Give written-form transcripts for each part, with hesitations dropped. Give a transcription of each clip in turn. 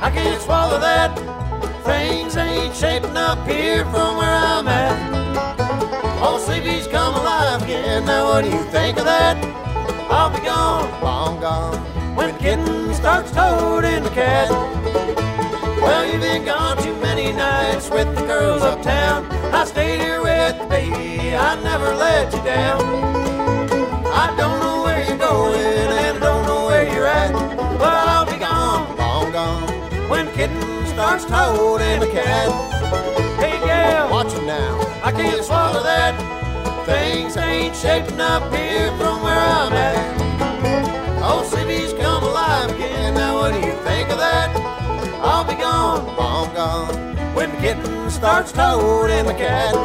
I can't swallow that. Things ain't shaping up here from where I'm at. Old Sleepy's come alive again. Now what do you think of that? I'll be gone, long gone, when the kitten starts toting the cat. Well, you've been gone too many nights with the girls uptown. I stayed here with the baby, I never let you down. I don't know where you're going and I don't know where you're at, but I'll be gone, long gone, when the kitten starts toting the cat. Hey gal, watch it now, I can't swallow that. Things ain't shaping up here from where I'm at. Old Sleepy's come alive again. Now what do you think of that? I'll be gone, long gone, when the kitten starts toting the cat.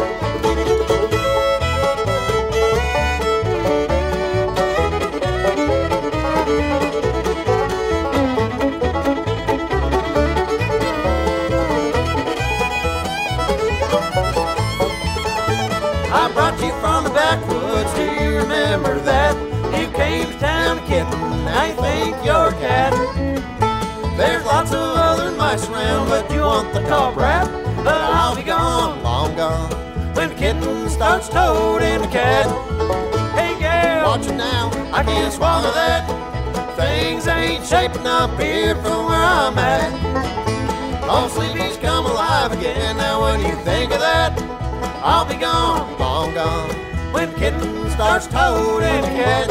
I brought you from the backwoods, do you remember that? You came to town a kitten, now you think you're a cat. There's lots of other mice around, but you want the top rap. But I'll be gone, long gone, when the kitten starts toting the cat. Hey gal, watch it now, I can't swallow that. Things ain't shaping up here from where I'm at. Old Sleepy's come alive again, now what do you think of that? I'll be gone, long gone, when the kitten starts toting the cat.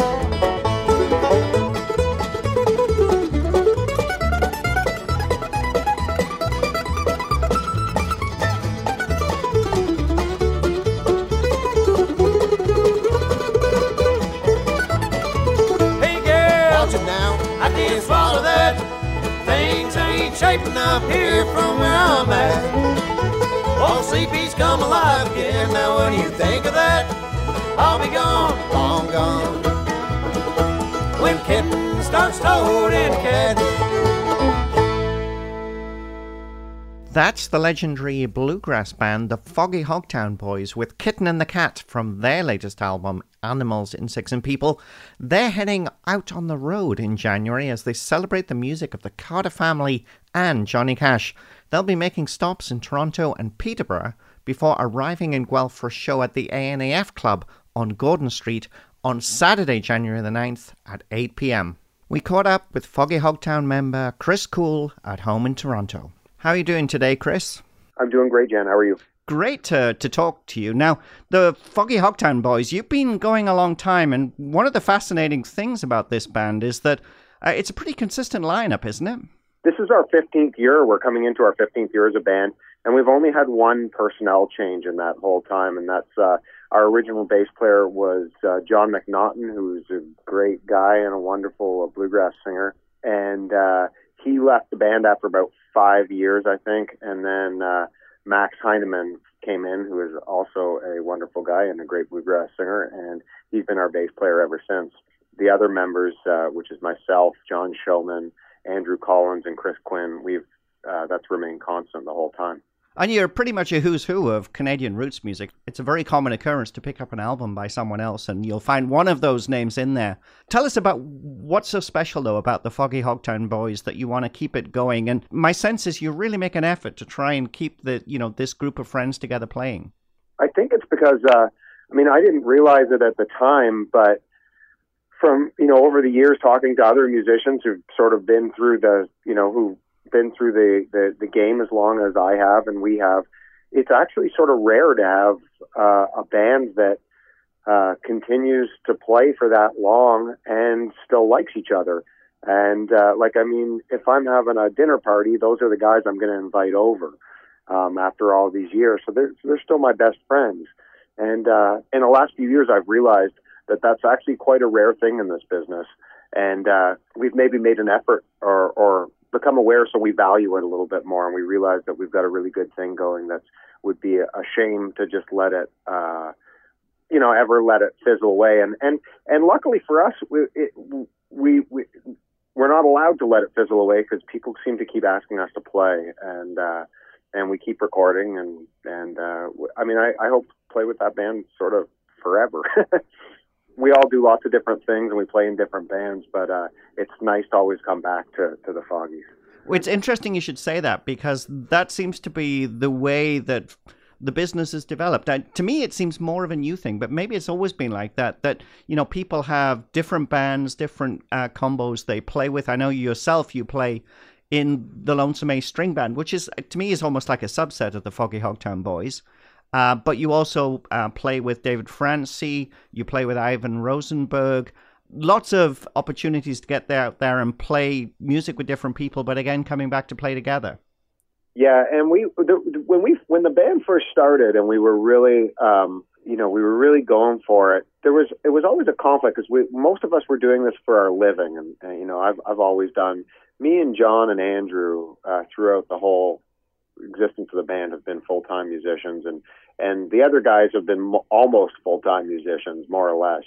Hey girl, watch it now, I can't swallow that. Things ain't shaping up here from where I'm at. Old Sleepy's come alive again, now what do you think of that? I'll be gone, long gone, when kitten starts toting the cat. That's the legendary bluegrass band, the Foggy Hogtown Boys, with Kitten and the Cat from their latest album, Animals, Insects and People. They're heading out on the road in January as they celebrate the music of the Carter family and Johnny Cash. They'll be making stops in Toronto and Peterborough before arriving in Guelph for a show at the ANAF Club on Gordon Street on Saturday, January the 9th at 8 p.m. We caught up with Foggy Hogtown member Chris Cool at home in Toronto. How are you doing today, Chris? I'm doing great, Jen. How are you? Great to talk to you. Now, the Foggy Hogtown Boys, you've been going a long time, and one of the fascinating things about this band is that it's a pretty consistent lineup, isn't it? This is our 15th year. We're coming into our 15th year as a band, and we've only had one personnel change in that whole time, and that's our original bass player was John McNaughton, who's a great guy and a wonderful bluegrass singer, and he left the band after about 5 years, I think, and then Max Heineman came in, who is also a wonderful guy and a great bluegrass singer, and he's been our bass player ever since. The other members, which is myself, John Showman, Andrew Collins, and Chris Quinn, that's remained constant the whole time. And you're pretty much a who's who of Canadian roots music. It's a very common occurrence to pick up an album by someone else, and you'll find one of those names in there. Tell us about what's so special, though, about the Foggy Hogtown Boys that you want to keep it going. And my sense is you really make an effort to try and keep this group of friends together playing. I think it's because, I didn't realize it at the time, but from, over the years talking to other musicians who've sort of been through who've been through the game as long as I have and we have, it's actually sort of rare to have a band that continues to play for that long and still likes each other. And if I'm having a dinner party, those are the guys I'm going to invite over after all these years. So they're still my best friends. And in the last few years, I've realized that that's actually quite a rare thing in this business. And we've maybe made an effort or become aware, so we value it a little bit more, and we realize that we've got a really good thing going that would be a shame to just let it, ever let it fizzle away. And luckily for us, we're not allowed to let it fizzle away because people seem to keep asking us to play, and we keep recording, and I hope to play with that band sort of forever. We all do lots of different things and we play in different bands, but it's nice to always come back to the Foggies. It's interesting you should say that, because that seems to be the way that the business has developed. To me, it seems more of a new thing, but maybe it's always been like that, people have different bands, different combos they play with. I know yourself, you play in the Lonesome Ace String Band, which is, to me, is almost like a subset of the Foggy Hogtown Boys. But you also play with David Francie, you play with Ivan Rosenberg. Lots of opportunities to get out there and play music with different people, but again, coming back to play together. Yeah, and when the band first started, and we were really, we were really going for it. It was always a conflict, because most of us were doing this for our living, and I've always done. Me and John and Andrew throughout the whole existence of the band have been full-time musicians, and the other guys have been almost full-time musicians, more or less,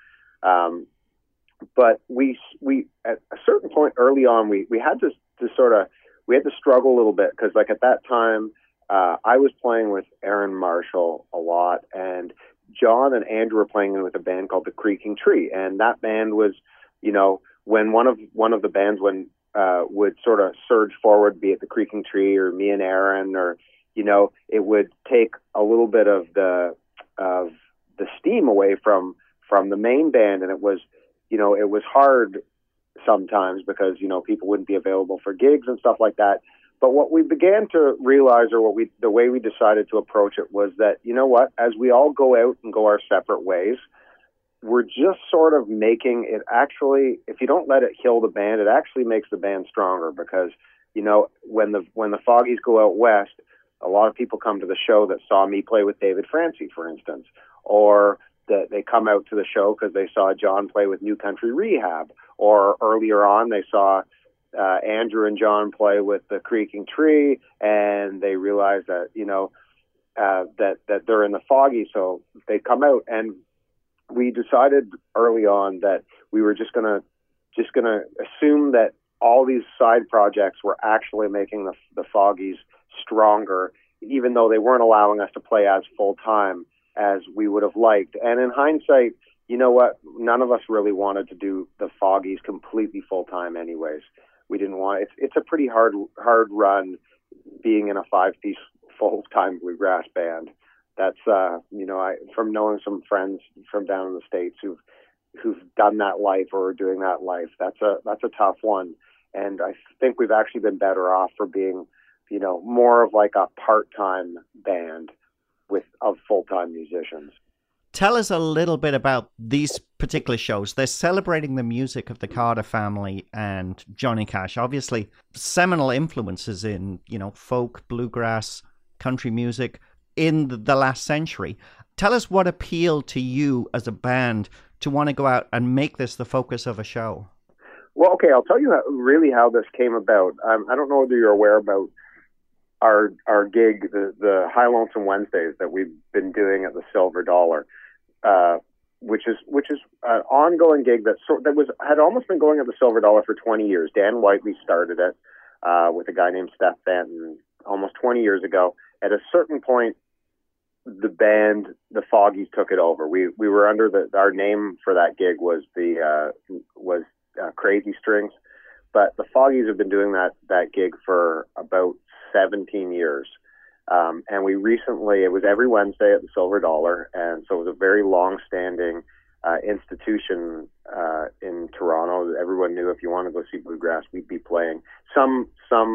But we at a certain point early on, we had to we had to struggle a little bit, because like at that time, I was playing with Aaron Marshall a lot, and John and Andrew were playing with a band called the Creaking Tree, and that band was, when one of the bands would sort of surge forward, be it the Creaking Tree or me and Aaron, or it would take a little bit of the steam away from the main band, and it was hard sometimes, because people wouldn't be available for gigs and stuff like that. But what we began to realize, or the way we decided to approach it, was that as we all go out and go our separate ways, we're just sort of making it, actually, if you don't let it kill the band, it actually makes the band stronger, because when the Foggies go out west, a lot of people come to the show that saw me play with David Francie, for instance, or that they come out to the show because they saw John play with New Country Rehab, or earlier on they saw Andrew and John play with the Creaking Tree, and they realize that that they're in the Foggy, so they come out. And we decided early on that we were just gonna assume that all these side projects were actually making the Foggies stronger, even though they weren't allowing us to play as full time as we would have liked. And in hindsight, you know what? None of us really wanted to do the Foggies completely full time anyways. We didn't want it's a pretty hard run being in a 5-piece full time bluegrass band. That's from knowing some friends from down in the States who've done that life or are doing that life, that's a tough one. And I think we've actually been better off for being, more of like a part-time band of full-time musicians. Tell us a little bit about these particular shows. They're celebrating the music of the Carter family and Johnny Cash. Obviously, seminal influences in, folk, bluegrass, country music in the last century. Tell us what appealed to you as a band to want to go out and make this the focus of a show. Well, okay, I'll tell you how this came about. I don't know whether you're aware about our gig, the High Lonesome Wednesdays that we've been doing at the Silver Dollar, which is an ongoing gig that had almost been going at the Silver Dollar for 20 years. Dan Whiteley started it with a guy named Steph Benton almost 20 years ago. At a certain point, the band, the Foggies, took it over. We were under our name for that gig was Crazy Strings, but the Foggies have been doing that gig for about 17 years. And we recently, it was every Wednesday at the Silver Dollar, and so it was a very long-standing institution in Toronto. Everyone knew if you wanted to go see bluegrass, we'd be playing. Some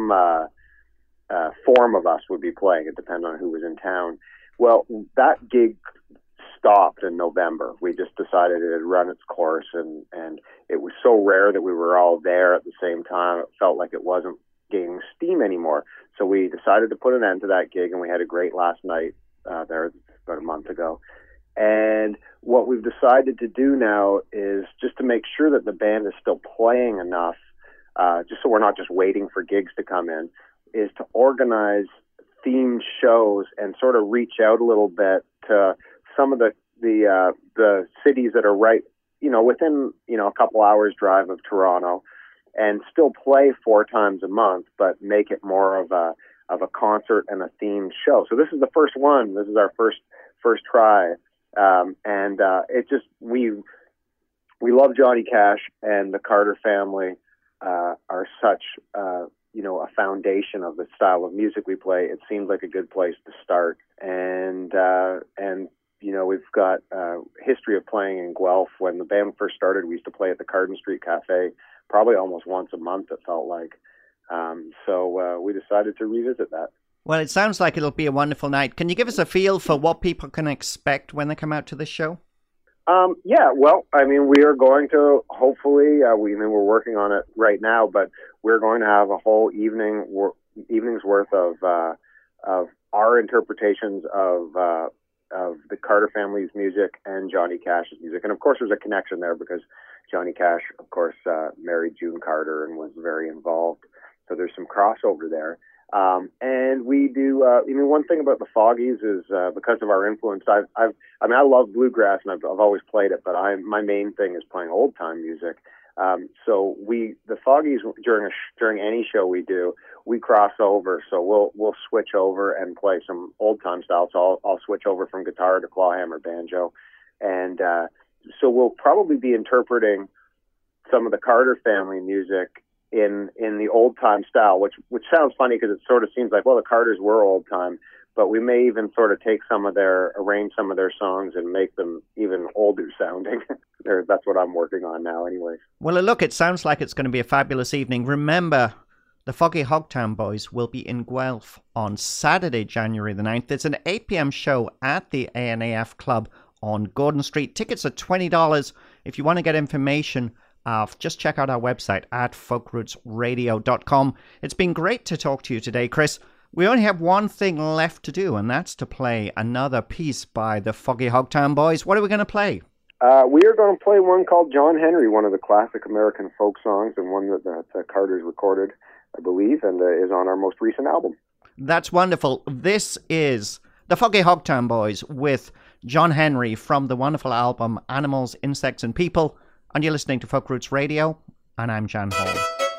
form of us would be playing. It depended on who was in town. Well, that gig stopped in November. We just decided it had run its course, and it was so rare that we were all there at the same time. It felt like it wasn't gaining steam anymore. So we decided to put an end to that gig, and we had a great last night there about a month ago. And what we've decided to do now is just to make sure that the band is still playing enough, just so we're not just waiting for gigs to come in, is to organize themed shows and sort of reach out a little bit to some of the cities that are right, within, a couple hours drive of Toronto, and still play 4 times a month, but make it more of a concert and a themed show. So this is the first one. This is our first try. We love Johnny Cash, and the Carter family are such a foundation of the style of music we play, it seemed like a good place to start. And we've got a history of playing in Guelph. When the band first started, we used to play at the Carden Street Cafe, probably almost once a month, it felt like. So we decided to revisit that. Well, it sounds like it'll be a wonderful night. Can you give us a feel for what people can expect when they come out to this show? Yeah, well, I mean, we are going to hopefully, we're working on it right now, but we're going to have a whole evening's worth of our interpretations of the Carter family's music and Johnny Cash's music. And of course, there's a connection there because Johnny Cash, of course, married June Carter and was very involved. So there's some crossover there. And we do, one thing about the Foggies is, because of our influence, I love bluegrass and I've always played it, but my main thing is playing old time music. So the Foggies, during any show we do, we cross over. So we'll switch over and play some old time style. So I'll switch over from guitar to clawhammer banjo. And, so we'll probably be interpreting some of the Carter family music in the old time style, which sounds funny because it sort of seems like, well, the Carters were old time, but we may even sort of arrange some of their songs and make them even older sounding. That's what I'm working on now anyway. Well, look, it sounds like it's going to be a fabulous evening. Remember, the Foggy Hogtown Boys will be in Guelph on Saturday, January the 9th. It's an 8 p.m. show at the ANAF Club on Gordon Street. Tickets are $20. If you want to get information, just check out our website at folkrootsradio.com. It's been great to talk to you today, Chris. We only have one thing left to do, and that's to play another piece by the Foggy Hogtown Boys. What are we going to play? We are going to play one called John Henry, one of the classic American folk songs, and one that Carter's recorded, I believe, and is on our most recent album. That's wonderful. This is the Foggy Hogtown Boys with John Henry from the wonderful album Animals, Insects and People. And you're listening to Folk Roots Radio, and I'm Jan Hall.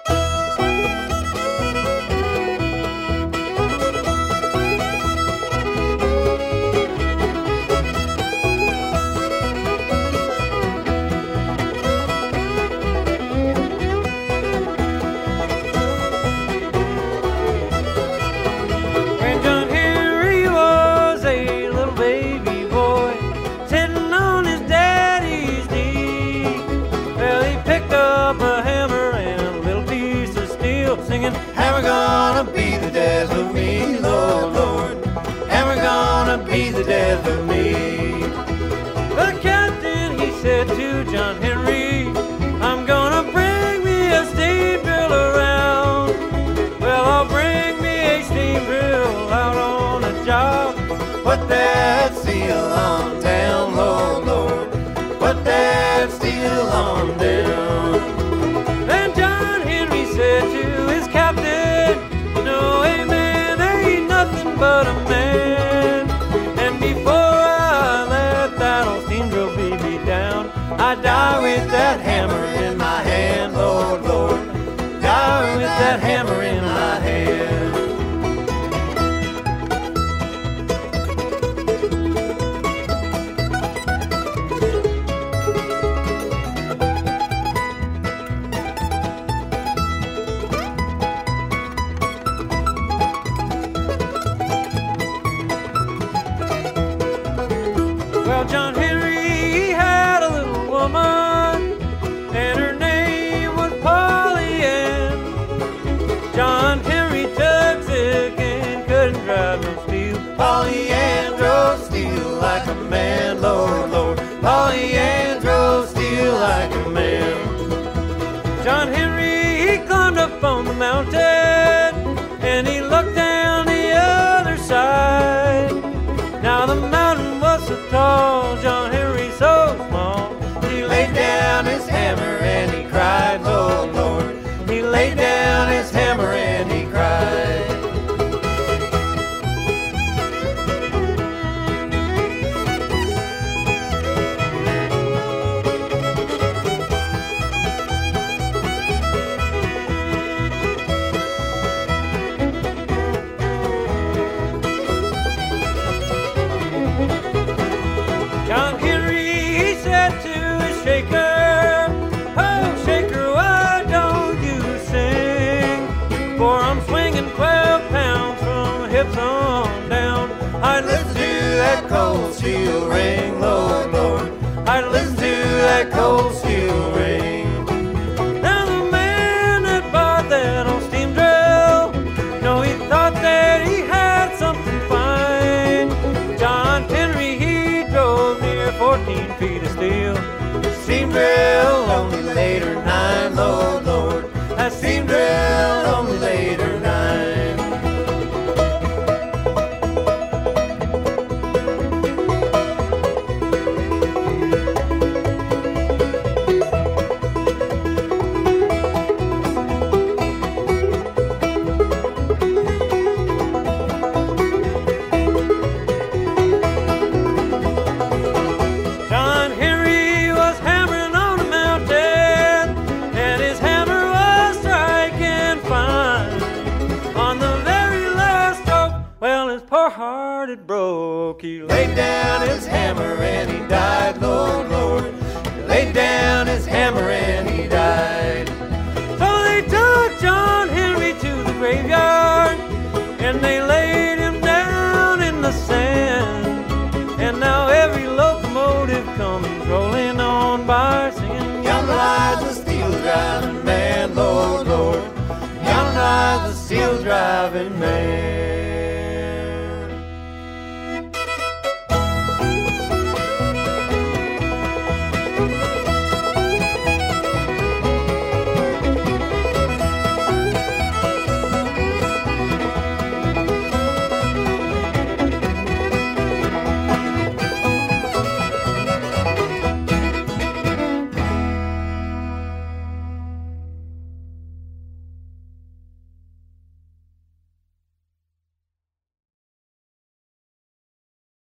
Hammer gonna be the death of me, Lord, Lord. Hammer gonna be the death of me. The captain, he said to John Henry, I'm gonna bring me a steam drill around. Well, I'll bring me a steam drill out on a job. Put that steel on down, Lord, Lord. Put that steel on down. Then John Henry said to his captain, no, a man ain't nothing but a man. And before I let that old steam drill beat me down, I die with that hammer in my hand, Lord, Lord. Die with that hammer in my hand. Well, John Henry, he had a little woman, and her name was Polly Ann. John Henry tugged sick and couldn't drive no steel. Polly Ann drove steel like a man, Lord, Lord. Polly Ann drove steel like a man. John Henry, he climbed up on the mountain, and he looked down the other side. Now the mountain was so tall, John Henry so small. He laid down his hammer and he cried, Lord, Lord. He laid down his hammer and he cried. John Henry, he said to his shaker, oh, shaker, why don't you sing? steel ring, Lord, Lord. I'd listen to that cold steel ring. Now the man that bought that old steam drill, no, he thought that he had something fine. John Henry, he drove near 14 feet of steel. Steam drill only later 9, Lord, Lord. That steam drill only later 9. It broke. He laid down his hammer and he died, Lord, Lord. He laid down his hammer and he died. So they took John Henry to the graveyard and they laid him down in the sand. And now every locomotive comes rolling on by singing, young rides the steel driving man, Lord, Lord. Young rides the steel driving man.